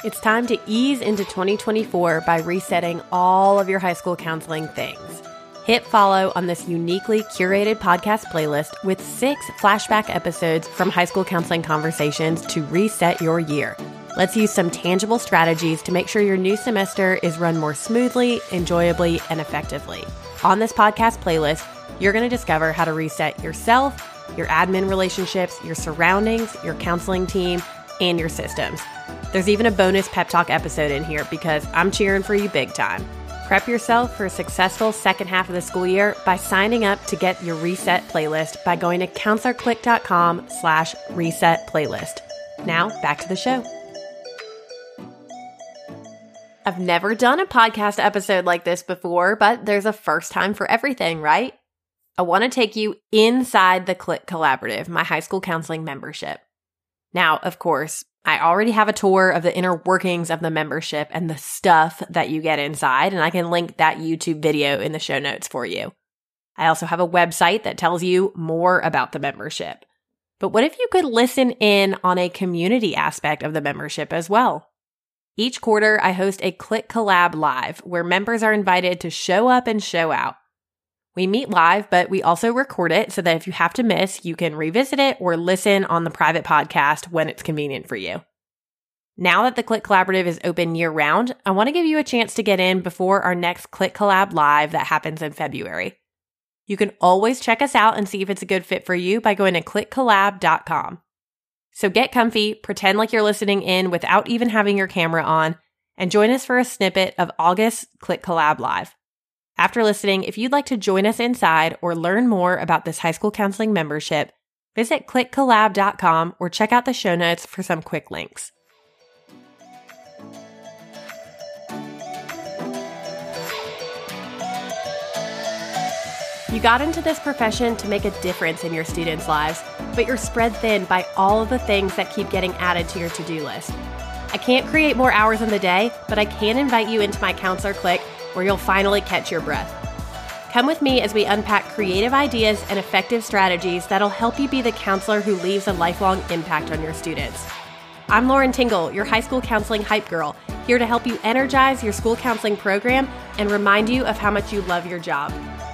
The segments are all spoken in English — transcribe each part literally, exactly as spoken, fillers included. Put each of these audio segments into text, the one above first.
It's time to ease into twenty twenty-four by resetting all of your high school counseling things. Hit follow on this uniquely curated podcast playlist with six flashback episodes from high school counseling conversations to reset your year. Let's use some tangible strategies to make sure your new semester is run more smoothly, enjoyably, and effectively. On this podcast playlist, you're going to discover how to reset yourself, your admin relationships, your surroundings, your counseling team, and your systems. There's even a bonus pep talk episode in here because I'm cheering for you big time. Prep yourself for a successful second half of the school year by signing up to get your reset playlist by going to counselorclick.com slash reset playlist. Now back to the show. I've never done a podcast episode like this before, but there's a first time for everything, right? I want to take you inside the Click Collaborative, my high school counseling membership. Now, of course, I already have a tour of the inner workings of the membership and the stuff that you get inside, and I can link that YouTube video in the show notes for you. I also have a website that tells you more about the membership. But what if you could listen in on a community aspect of the membership as well? Each quarter, I host a Click Collab Live where members are invited to show up and show out. We meet live, but we also record it so that if you have to miss, you can revisit it or listen on the private podcast when it's convenient for you. Now that the Click Collaborative is open year-round, I want to give you a chance to get in before our next Click Collab Live that happens in February. You can always check us out and see if it's a good fit for you by going to click collab dot com. So get comfy, pretend like you're listening in without even having your camera on, and join us for a snippet of August's Click Collab Live. After listening, if you'd like to join us inside or learn more about this high school counseling membership, visit click collab dot com or check out the show notes for some quick links. You got into this profession to make a difference in your students' lives, but you're spread thin by all of the things that keep getting added to your to-do list. I can't create more hours in the day, but I can invite you into my Counselor Click where you'll finally catch your breath. Come with me as we unpack creative ideas and effective strategies that'll help you be the counselor who leaves a lifelong impact on your students. I'm Lauren Tingle, your high school counseling hype girl, here to help you energize your school counseling program and remind you of how much you love your job.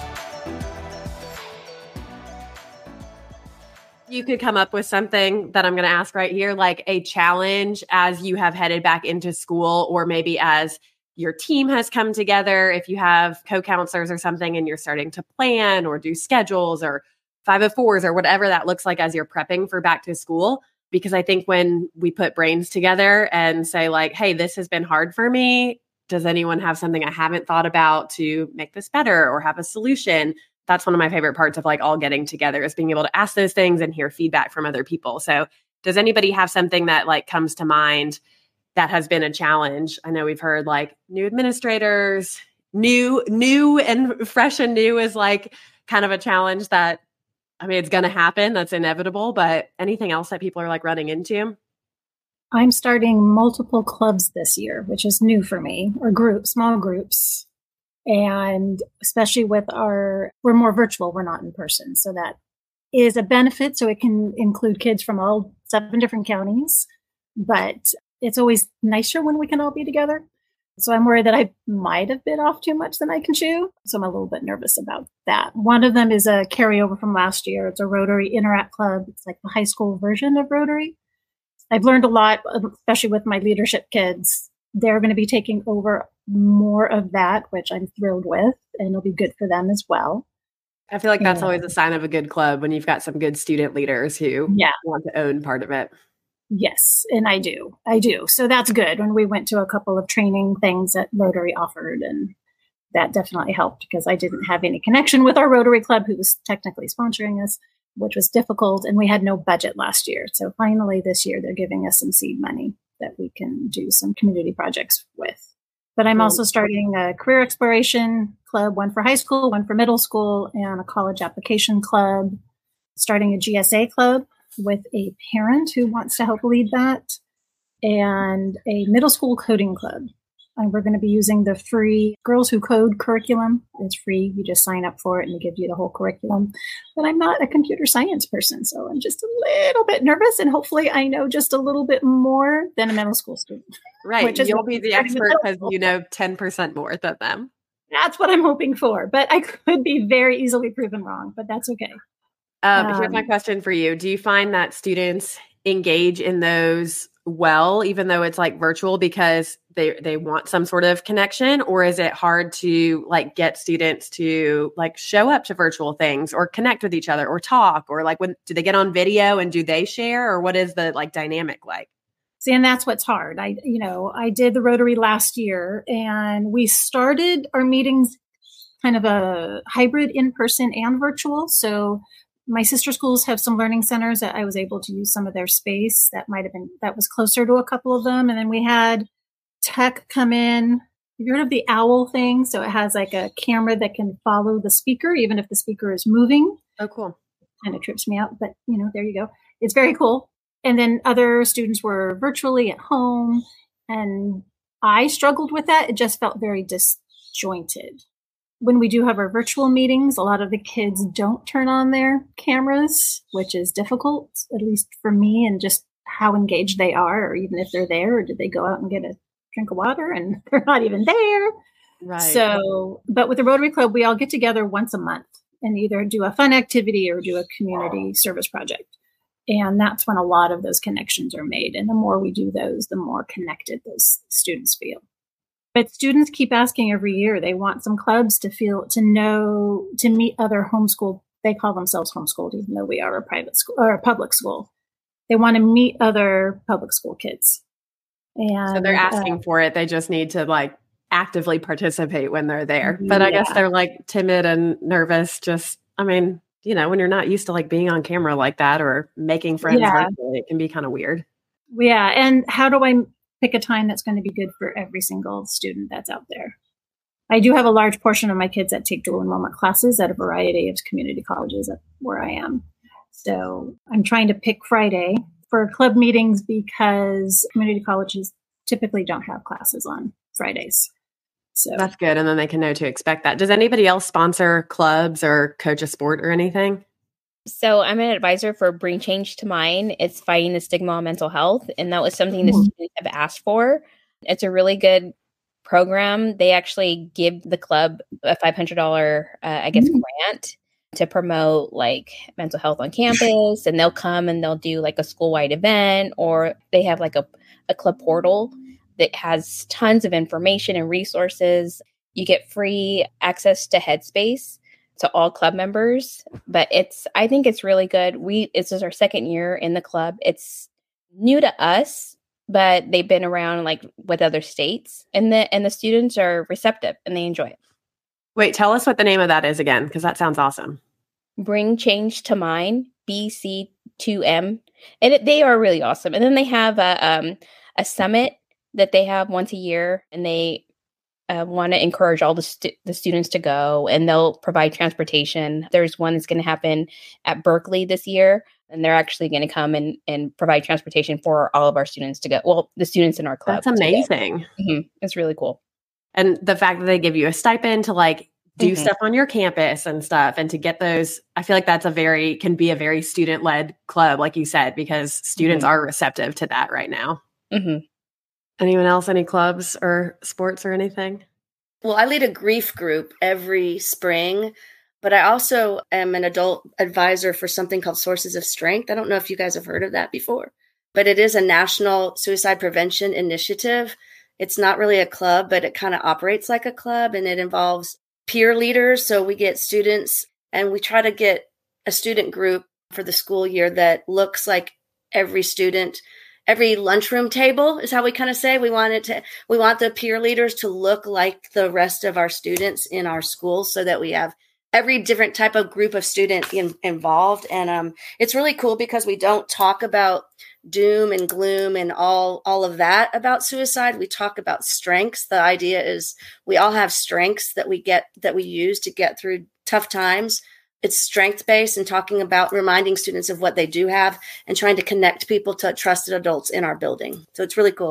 You could come up with something that I'm going to ask right here, like a challenge as you have headed back into school, or maybe as your team has come together, if you have co-counselors or something and you're starting to plan or do schedules or five oh fours or whatever that looks like as you're prepping for back to school. Because I think when we put brains together and say like, hey, this has been hard for me. Does anyone have something I haven't thought about to make this better or have a solution? That's one of my favorite parts of like all getting together is being able to ask those things and hear feedback from other people. So does anybody have something that like comes to mind that has been a challenge? I know we've heard like new administrators, new, new and fresh and new is like kind of a challenge that, I mean, it's going to happen. That's inevitable. But anything else that people are like running into? I'm starting multiple clubs this year, which is new for me, or groups, small groups. And especially with our, we're more virtual, we're not in person. So that is a benefit. So it can include kids from all seven different counties, but it's always nicer when we can all be together. So I'm worried that I might have bit off too much than I can chew. So I'm a little bit nervous about that. One of them is a carryover from last year. It's a Rotary Interact Club. It's like the high school version of Rotary. I've learned a lot, especially with my leadership kids. They're going to be taking over more of that, which I'm thrilled with, and it'll be good for them as well. I feel like that's yeah. always a sign of a good club when you've got some good student leaders who yeah. want to own part of it. Yes, and I do. I do. So that's good. When we went to a couple of training things that Rotary offered, and that definitely helped because I didn't have any connection with our Rotary Club who was technically sponsoring us, which was difficult, and we had no budget last year. So finally this year they're giving us some seed money that we can do some community projects with. But I'm also starting a career exploration club, one for high school, one for middle school, and a college application club, starting a G S A club with a parent who wants to help lead that, and a middle school coding club. And we're going to be using the free Girls Who Code curriculum. It's free. You just sign up for it and it gives you the whole curriculum. But I'm not a computer science person, so I'm just a little bit nervous. And hopefully I know just a little bit more than a middle school student. Right. You'll be the expert because you know ten percent more than them. That's what I'm hoping for. But I could be very easily proven wrong, but that's okay. Um, um, here's my question for you. Do you find that students engage in those well, even though it's like virtual because they, they want some sort of connection? Or is it hard to like get students to like show up to virtual things or connect with each other or talk, or like when do they get on video and do they share, or what is the like dynamic like? See, and that's what's hard. I, you know, I did the Rotary last year and we started our meetings kind of a hybrid in person and virtual. So my sister schools have some learning centers that I was able to use some of their space that might have been, that was closer to a couple of them. And then we had tech come in. Have you heard of the OWL thing? So it has like a camera that can follow the speaker, even if the speaker is moving. Oh, cool. Kind of trips me out, but you know, there you go. It's very cool. And then other students were virtually at home, and I struggled with that. It just felt very disjointed. When we do have our virtual meetings, a lot of the kids don't turn on their cameras, which is difficult, at least for me, and just how engaged they are, or even if they're there, or did they go out and get a drink of water and they're not even there. Right. So, but with the Rotary Club, we all get together once a month and either do a fun activity or do a community service project. And that's when a lot of those connections are made. And the more we do those, the more connected those students feel. But students keep asking every year. They want some clubs to feel, to know, to meet other homeschool. They call themselves homeschooled, even though we are a private school or a public school. They want to meet other public school kids. And so they're asking uh, for it. They just need to like actively participate when they're there. But I yeah. guess they're like timid and nervous. Just, I mean, you know, when you're not used to like being on camera like that or making friends, yeah. virtually, it can be kind of weird. Yeah. And how do I pick a time that's going to be good for every single student that's out there? I do have a large portion of my kids that take dual enrollment classes at a variety of community colleges where I am. So I'm trying to pick Friday for club meetings because community colleges typically don't have classes on Fridays. So that's good. And then they can know to expect that. Does anybody else sponsor clubs or coach a sport or anything? So I'm an advisor for Bring Change to Mind. It's fighting the stigma on mental health. And that was something mm-hmm. the students have asked for. It's a really good program. They actually give the club a five hundred dollars, uh, I guess, mm-hmm. grant to promote like mental health on campus. And they'll come and they'll do like a school-wide event, or they have like a, a club portal that has tons of information and resources. You get free access to Headspace to all club members, but it's, I think it's really good. We, this is our second year in the club. It's new to us, but they've been around like with other states, and the, and the students are receptive and they enjoy it. Wait, tell us what the name of that is again, because that sounds awesome. Bring Change to Mind, B C two M. And it, they are really awesome. And then they have a, um, a summit that they have once a year, and they uh, want to encourage all the, stu- the students to go, and they'll provide transportation. There's one that's going to happen at Berkeley this year, and they're actually going to come and, and provide transportation for all of our students to go. Well, the students in our club. That's amazing. Mm-hmm. It's really cool. And the fact that they give you a stipend to like do mm-hmm. stuff on your campus and stuff, and to get those, I feel like that's a very, can be a very student-led club, like you said, because students mm-hmm. are receptive to that right now. Mm-hmm. Anyone else, any clubs or sports or anything? Well, I lead a grief group every spring, but I also am an adult advisor for something called Sources of Strength. I don't know if you guys have heard of that before, but it is a national suicide prevention initiative. It's not really a club, but it kind of operates like a club, and it involves peer leaders. So we get students, and we try to get a student group for the school year that looks like every student. Every lunchroom table is how we kind of say we want it to, we want the peer leaders to look like the rest of our students in our schools, so that we have every different type of group of students in, involved. And um, it's really cool because we don't talk about doom and gloom and all, all of that about suicide. We talk about strengths. The idea is we all have strengths that we get, that we use to get through tough times. It's strength-based and talking about reminding students of what they do have and trying to connect people to trusted adults in our building. So it's really cool.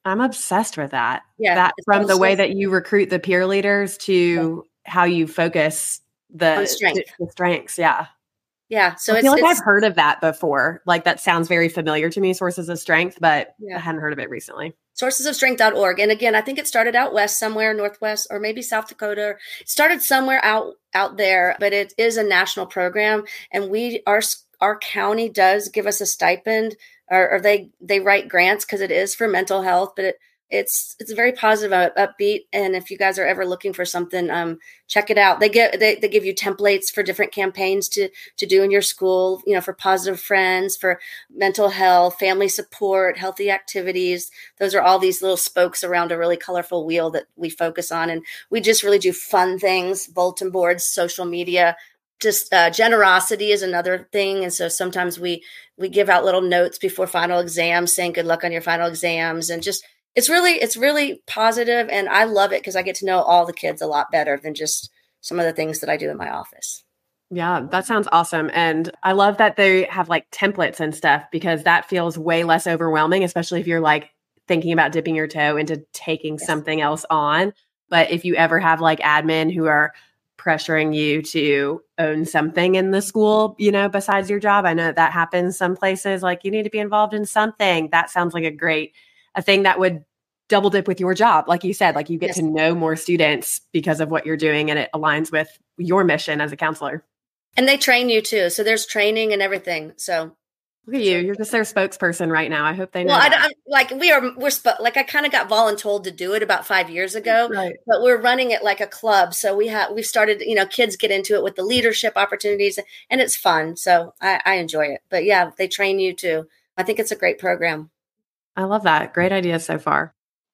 I'm obsessed with that. Yeah. That from the way that you recruit the peer leaders to yeah. how you focus the, strength. the strengths. Yeah. Yeah. So I it's, feel like it's, I've heard of that before. Like that sounds very familiar to me, Sources of Strength, but yeah. I hadn't heard of it recently. sources of strength dot org. And again, I think it started out west somewhere, Northwest, or maybe South Dakota. It started somewhere out, out there, but it is a national program. And we, our, our county does give us a stipend, or, or they, they write grants because it is for mental health, but it, it's, it's very positive, uh, upbeat. And if you guys are ever looking for something, um, check it out. They get, they, they give you templates for different campaigns to, to do in your school, you know, for positive friends, for mental health, family support, healthy activities. Those are all these little spokes around a really colorful wheel that we focus on. And we just really do fun things, bulletin boards, social media. Just uh, generosity is another thing. And so sometimes we, we give out little notes before final exams saying good luck on your final exams. And just, it's really, it's really positive. And I love it because I get to know all the kids a lot better than just some of the things that I do in my office. Yeah, that sounds awesome. And I love that they have like templates and stuff because that feels way less overwhelming, especially if you're like thinking about dipping your toe into taking yes. something else on. But if you ever have like admin who are pressuring you to own something in the school, you know, besides your job. I know that happens some places, like you need to be involved in something. That sounds like a great, a thing that would double dip with your job. Like you said, like you get yes. to know more students because of what you're doing and it aligns with your mission as a counselor. And they train you too. So there's training and everything. So look at you. You're just their spokesperson right now. I hope they know. Well, I that. don't, like we are, we're sp- like I kind of got voluntold to do it about five years ago, right. but we're running it like a club. So we have, we've started, you know, kids get into it with the leadership opportunities and it's fun. So I, I enjoy it, but yeah, they train you too. I think it's a great program. I love that. Great idea so far.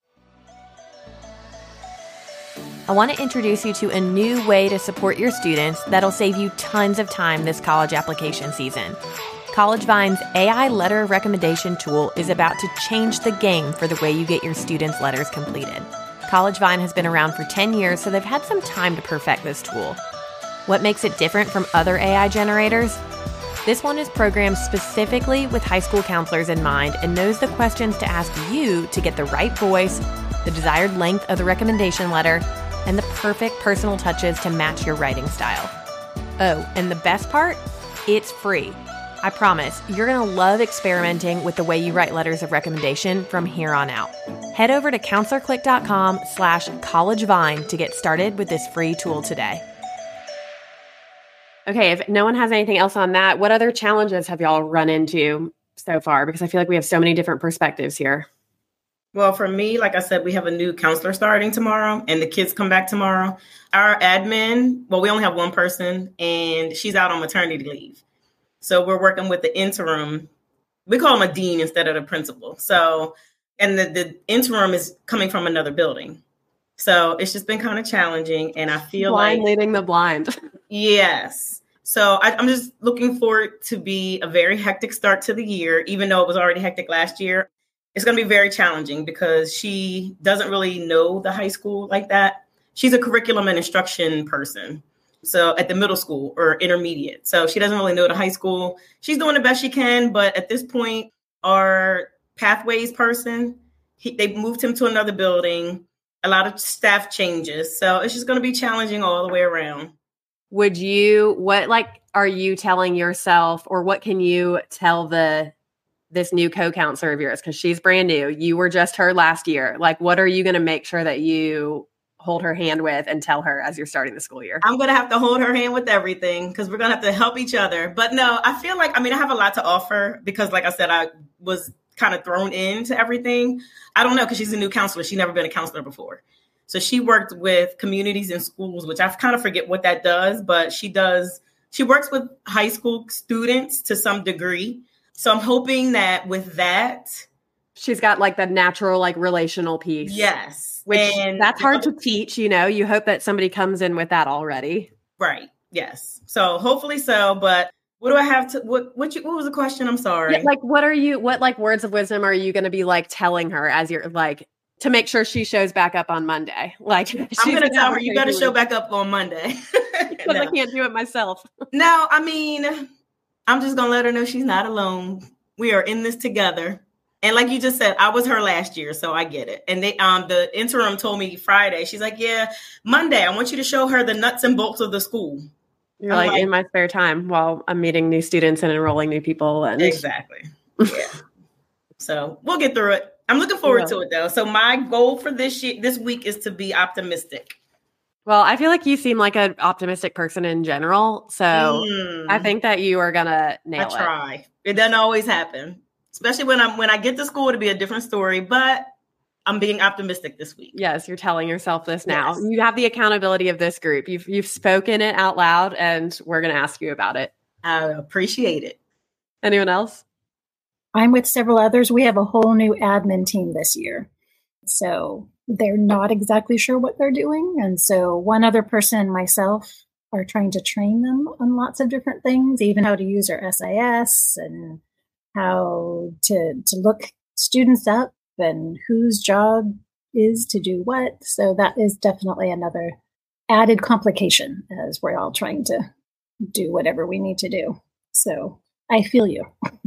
I want to introduce you to a new way to support your students that'll save you tons of time this college application season. CollegeVine's A I letter recommendation tool is about to change the game for the way you get your students' letters completed. CollegeVine has been around for ten years, so they've had some time to perfect this tool. What makes it different from other A I generators? This one is programmed specifically with high school counselors in mind and knows the questions to ask you to get the right voice, the desired length of the recommendation letter, and the perfect personal touches to match your writing style. Oh, and the best part? It's free. I promise, you're going to love experimenting with the way you write letters of recommendation from here on out. Head over to counselorclick.com slash collegevine to get started with this free tool today. Okay, if no one has anything else on that, what other challenges have y'all run into so far? Because I feel like we have so many different perspectives here. Well, for me, like I said, we have a new counselor starting tomorrow and the kids come back tomorrow. Our admin, well, we only have one person and she's out on maternity leave. So we're working with the interim. We call him a dean instead of the principal. So, and the, the interim is coming from another building. So it's just been kind of challenging. And I feel blind like leading the blind. Yes. So I, I'm just looking forward to be a very hectic start to the year, even though it was already hectic last year. It's going to be very challenging because she doesn't really know the high school like that. She's a curriculum and instruction person. So at the middle school or intermediate. So she doesn't really know the high school. She's doing the best she can. But at this point, our pathways person, he, they moved him to another building, a lot of staff changes. So it's just going to be challenging all the way around. Would you, what like are you telling yourself or what can you tell the this new co-counselor of yours? Because she's brand new. You were just her last year. Like, what are you going to make sure that you hold her hand with and tell her as you're starting the school year? I'm going to have to hold her hand with everything because we're going to have to help each other. But no, I feel like, I mean, I have a lot to offer because like I said, I was kind of thrown into everything. I don't know because she's a new counselor. She's never been a counselor before. So she worked with communities and schools, which I kind of forget what that does, but she does, she works with high school students to some degree. So I'm hoping that with that, she's got like the natural, like relational piece. Yes. Which and that's hard to teach, you know, you hope that somebody comes in with that already. Right. Yes. So hopefully so. But what do I have to, what, what, you, what was the question? I'm sorry. Yeah, like, what are you, what like words of wisdom are you going to be like telling her as you're like, to make sure she shows back up on Monday? Like, I'm going to tell her, you got to show back up on Monday. Because no. I can't do it myself. No, I mean, I'm just going to let her know she's not alone. We are in this together. And like you just said, I was her last year, so I get it. And they, um, the interim told me Friday, she's like, yeah, Monday, I want you to show her the nuts and bolts of the school. You're like, like, in my spare time while I'm meeting new students and enrolling new people. And exactly. Yeah. So we'll get through it. I'm looking forward yeah. to it though. So my goal for this year, this week is to be optimistic. Well, I feel like you seem like an optimistic person in general. So mm. I think that you are going to nail it. I try. It. it doesn't always happen. Especially when I'm when I get to school, it'll be a different story. But I'm being optimistic this week. Yes, you're telling yourself this now. Yes. You have the accountability of this group. You've you've spoken it out loud, and we're going to ask you about it. I appreciate it. Anyone else? I'm with several others. We have a whole new admin team this year, so they're not exactly sure what they're doing, and so one other person and myself are trying to train them on lots of different things, even how to use our S I S and how to to look students up and whose job is to do what. So that is definitely another added complication as we're all trying to do whatever we need to do. So I feel you.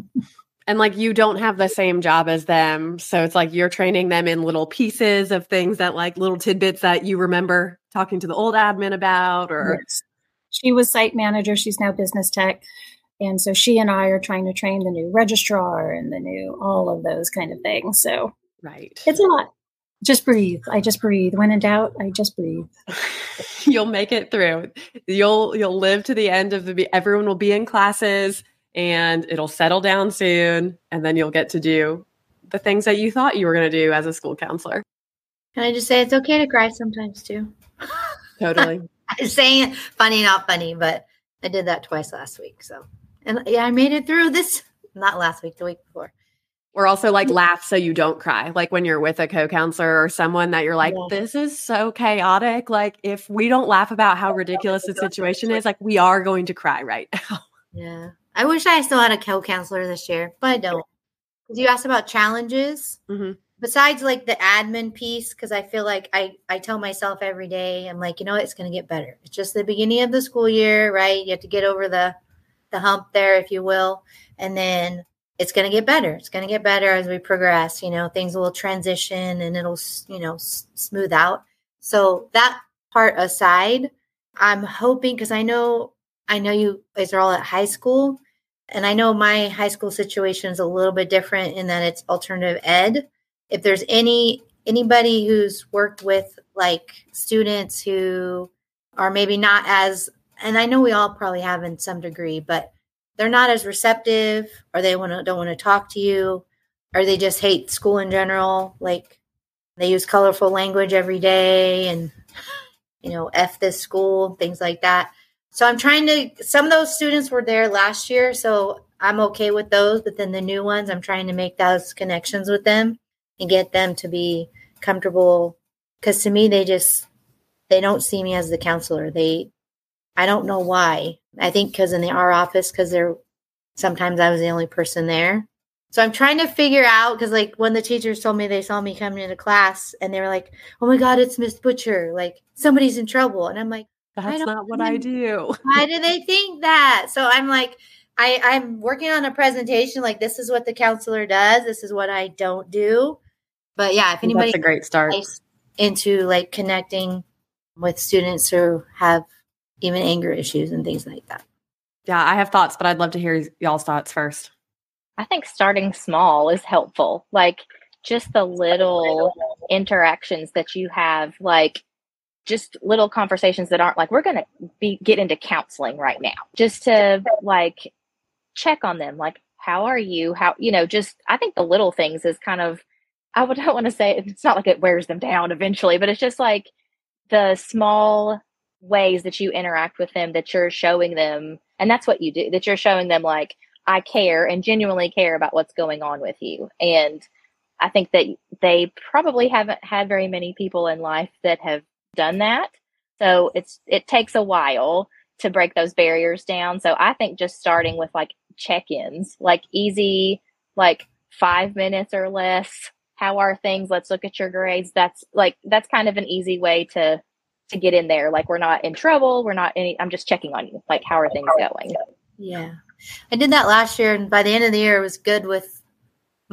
And like, you don't have the same job as them. So it's like you're training them in little pieces of things that like little tidbits that you remember talking to the old admin about or. Yes. She was site manager. She's now business tech. And so she and I are trying to train the new registrar and the new, all of those kind of things. So right. It's a lot. Just breathe. I just breathe. When in doubt, I just breathe. You'll make it through. You'll, you'll live to the end of the, everyone will be in classes and it'll settle down soon. And then you'll get to do the things that you thought you were going to do as a school counselor. Can I just say it's okay to cry sometimes too? Totally. I'm saying it funny, not funny, but I did that twice last week. So. And yeah, I made it through this, not last week, the week before. Or also like laugh so you don't cry. Like when you're with a co-counselor or someone that you're like, yeah. this is so chaotic. Like if we don't laugh about how ridiculous the situation is, like we are going to cry right now. Yeah. I wish I still had a co-counselor this year, but I don't. Because you asked about challenges. Mm-hmm. Besides like the admin piece, because I feel like I, I tell myself every day, I'm like, you know what, it's going to get better. It's just the beginning of the school year, right? You have to get over the the hump there, if you will. And then it's going to get better. It's going to get better as we progress. You know, things will transition and it'll, you know, s- smooth out. So that part aside, I'm hoping, because I know, I know you guys are all at high school, and I know my high school situation is a little bit different in that it's alternative ed. If there's any, anybody who's worked with like students who are maybe not as, and I know we all probably have in some degree, but they're not as receptive, or they want to don't want to talk to you, or they just hate school in general. Like they use colorful language every day, and you know, F this school, things like that. So I'm trying to. Some of those students were there last year, so I'm okay with those. But then the new ones, I'm trying to make those connections with them and get them to be comfortable. Because to me, they just they don't see me as the counselor. They I don't know why. I think because in the our office, because they're sometimes I was the only person there. So I'm trying to figure out, because like when the teachers told me they saw me coming into class and they were like, oh my God, it's Miss Butcher. Like somebody's in trouble. And I'm like, that's not what I do. Why do they think that? So I'm like, I, I'm working on a presentation. Like this is what the counselor does. This is what I don't do. But yeah, if anybody that's a great start into like connecting with students who have even anger issues and things like that. Yeah, I have thoughts, but I'd love to hear y'all's thoughts first. I think starting small is helpful. Like just the little interactions that you have, like just little conversations that aren't like, we're going to be get into counseling right now. Just to like check on them. Like, how are you? How, you know, just, I think the little things is kind of, I would not want to say, it's not like it wears them down eventually, but it's just like the small ways that you interact with them, that you're showing them. And that's what you do, that you're showing them like, I care and genuinely care about what's going on with you. And I think that they probably haven't had very many people in life that have done that. So it's, it takes a while to break those barriers down. So I think just starting with like check-ins, like easy, like five minutes or less. How are things? Let's look at your grades. That's like, that's kind of an easy way to, to get in there. Like we're not in trouble. We're not any, I'm just checking on you. Like, how are things going? Yeah. I did that last year. And by the end of the year, it was good with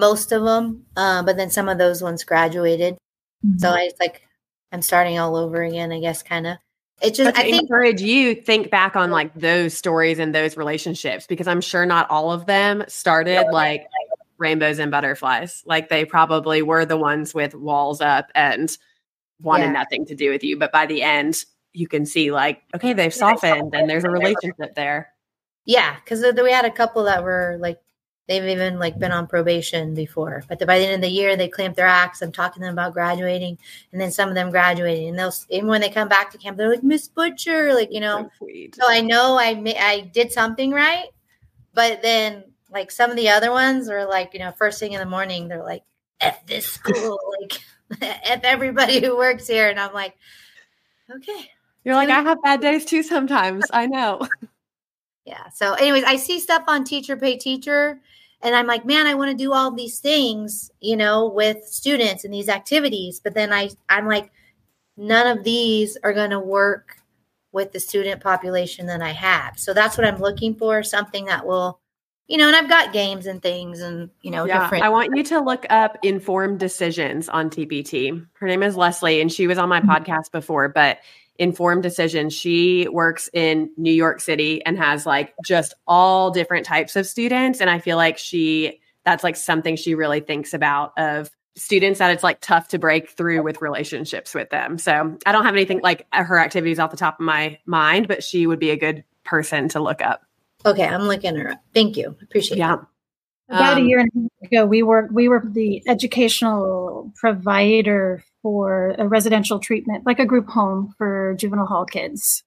most of them. Uh, but then some of those ones graduated. Mm-hmm. So I like, I'm starting all over again, I guess, kind of. It just, but I think, encourage you think back on like those stories and those relationships, because I'm sure not all of them started like rainbows and butterflies. Like they probably were the ones with walls up and wanted yeah. nothing to do with you. But by the end, you can see like, okay, they've softened and there's a relationship there. Yeah. Cause we had a couple that were like, they've even like been on probation before, but the, by the end of the year, they clamped their axe. I'm talking to them about graduating, and then some of them graduating, and they'll, even when they come back to camp, they're like, Miss Butcher, like, you know, so, so I know I, I did something right. But then like some of the other ones are like, you know, first thing in the morning, they're like, F this school, like F everybody who works here. And I'm like, okay. You're like, I have bad days too sometimes. I know. Yeah. So anyways, I see stuff on Teacher Pay Teacher, and I'm like, man, I want to do all these things, you know, with students and these activities. But then I, I'm like, none of these are going to work with the student population that I have. So that's what I'm looking for, something that will, you know, and I've got games and things and, you know, yeah, different. I want you to look up Informed Decisions on T P T. Her name is Leslie, and she was on my mm-hmm. podcast before, but Informed Decisions, she works in New York City and has like just all different types of students. And I feel like she, that's like something she really thinks about, of students that it's like tough to break through with relationships with them. So I don't have anything like her activities off the top of my mind, but she would be a good person to look up. Okay. I'm looking her up. Thank you. Appreciate yeah. it. About um, a year and a half ago, we were, we were the educational provider for a residential treatment, like a group home for juvenile hall kids.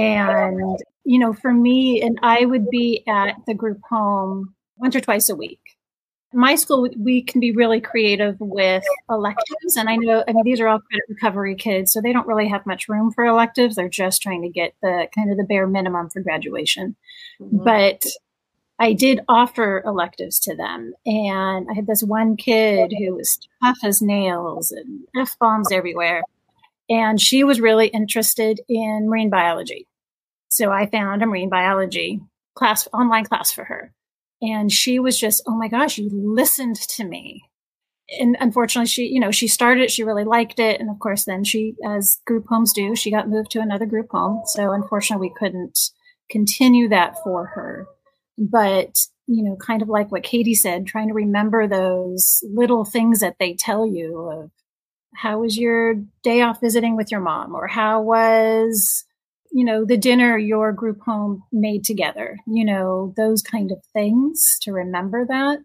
And, you know, for me, and I would be at the group home once or twice a week. My school, we can be really creative with electives. And I know, I mean, these are all credit recovery kids, so they don't really have much room for electives. They're just trying to get the kind of the bare minimum for graduation. Mm-hmm. But I did offer electives to them. And I had this one kid who was tough as nails and F-bombs everywhere. And she was really interested in marine biology. So I found a marine biology class, online class for her. And she was just, oh my gosh, you listened to me. And unfortunately, she, you know, she started it, she really liked it. And of course, then she, as group homes do, she got moved to another group home. So unfortunately, we couldn't continue that for her. But, you know, kind of like what Katie said, trying to remember those little things that they tell you of how was your day off visiting with your mom, or how was, you know, the dinner your group home made together, you know, those kind of things, to remember that.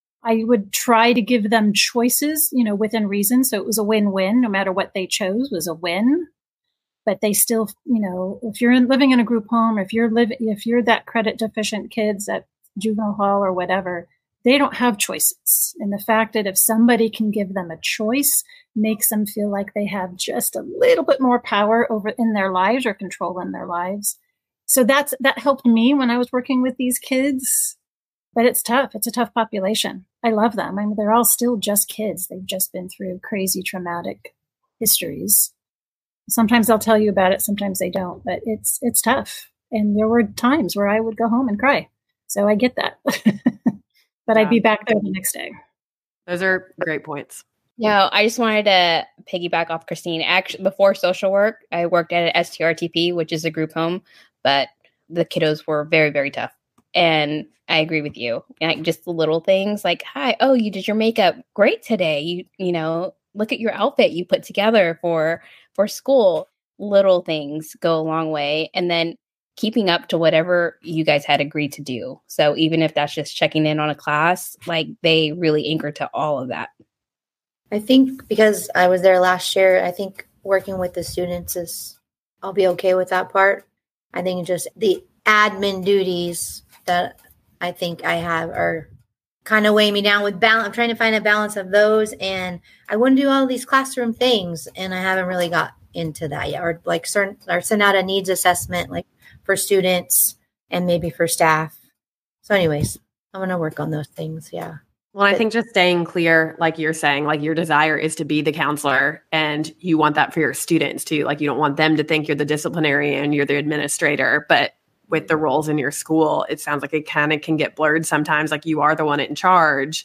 I would try to give them choices, you know, within reason. So it was a win-win. No matter what they chose was a win. But they still, you know, if you're in, living in a group home, or if you're living, if you're that credit deficient kids at juvenile hall or whatever, they don't have choices. And the fact that if somebody can give them a choice makes them feel like they have just a little bit more power over in their lives, or control in their lives. So that's, that helped me when I was working with these kids. But it's tough. It's a tough population. I love them. I mean, they're all still just kids. They've just been through crazy traumatic histories. Sometimes they'll tell you about it. Sometimes they don't, but it's, it's tough. And there were times where I would go home and cry. So I get that, but yeah. I'd be back there the next day. Those are great points. Yeah. I just wanted to piggyback off Christine. Actually, before social work, I worked at an S T R T P, which is a group home, but the kiddos were very, very tough. And I agree with you. Like just the little things like, hi, oh, you did your makeup great today. You, you know, look at your outfit you put together for, for school. Little things go a long way. And then keeping up to whatever you guys had agreed to do. So even if that's just checking in on a class, like they really anchor to all of that. I think because I was there last year, I think working with the students is, I'll be okay with that part. I think just the admin duties that I think I have are kind of weighing me down with balance. I'm trying to find a balance of those. And I want to do all these classroom things. And I haven't really got into that yet. Or like certain, or send out a needs assessment, like for students and maybe for staff. So anyways, I'm going to work on those things. Yeah. Well, I think just staying clear, like you're saying, like your desire is to be the counselor, and you want that for your students too. Like you don't want them to think you're the disciplinarian, you're the administrator, but with the roles in your school, it sounds like it kind of can get blurred sometimes. Like you are the one in charge,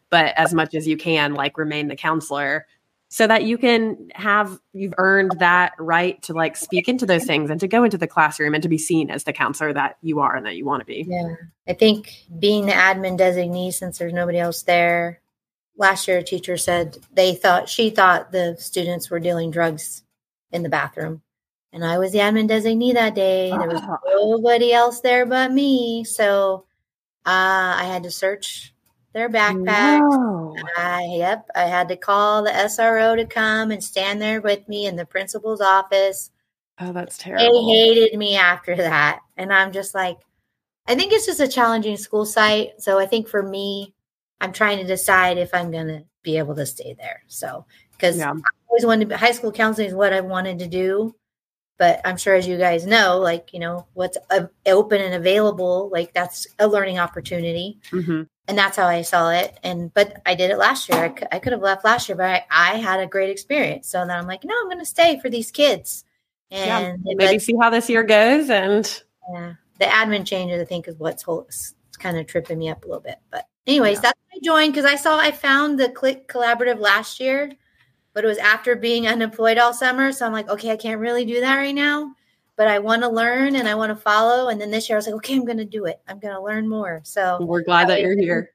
but as much as you can, like remain the counselor so that you can have, you've earned that right to like speak into those things and to go into the classroom and to be seen as the counselor that you are and that you want to be. Yeah. I think being the admin designee, since there's nobody else there, last year a teacher said they thought, she thought the students were dealing drugs in the bathroom. And I was the admin designee that day. There was nobody else there but me. So uh, I had to search their backpacks. No. I, yep. I had to call the S R O to come and stand there with me in the principal's office. Oh, that's terrible. They hated me after that. And I'm just like, I think it's just a challenging school site. So I think for me, I'm trying to decide if I'm going to be able to stay there. So, because yeah. I always wanted to be, high school counseling is what I wanted to do. But I'm sure, as you guys know, like, you know, what's uh, open and available, like that's a learning opportunity. Mm-hmm. And that's how I saw it. And, but I did it last year. I, c- I could have left last year, but I, I had a great experience. So then I'm like, no, I'm going to stay for these kids. And yeah, maybe but, see how this year goes. And yeah, the admin changes, I think, is what's whole, it's kind of tripping me up a little bit. But anyways, yeah. That's why I joined, because I saw, I found the Click Collaborative last year. But it was after being unemployed all summer. So I'm like, okay, I can't really do that right now. But I want to learn and I want to follow. And then this year I was like, okay, I'm going to do it. I'm going to learn more. So we're glad that you're here.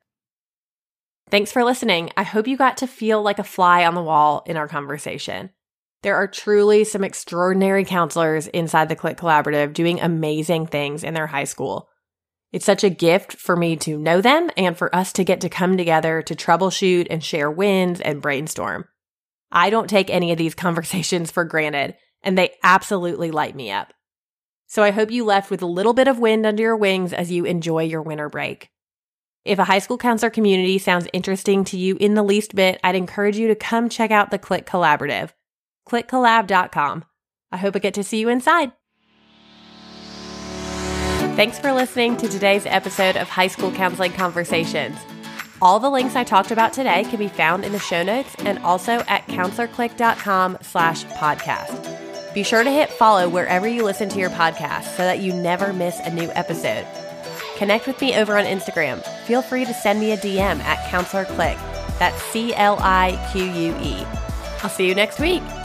Thanks for listening. I hope you got to feel like a fly on the wall in our conversation. There are truly some extraordinary counselors inside the Click Collaborative doing amazing things in their high school. It's such a gift for me to know them and for us to get to come together to troubleshoot and share wins and brainstorm. I don't take any of these conversations for granted, and they absolutely light me up. So I hope you left with a little bit of wind under your wings as you enjoy your winter break. If a high school counselor community sounds interesting to you in the least bit, I'd encourage you to come check out the Click Collaborative, click collab dot com. I hope I get to see you inside. Thanks for listening to today's episode of High School Counseling Conversations. All the links I talked about today can be found in the show notes and also at counselorclick.com slash podcast. Be sure to hit follow wherever you listen to your podcast so that you never miss a new episode. Connect with me over on Instagram. Feel free to send me a D M at counselorclick. That's C L I Q U E. I'll see you next week.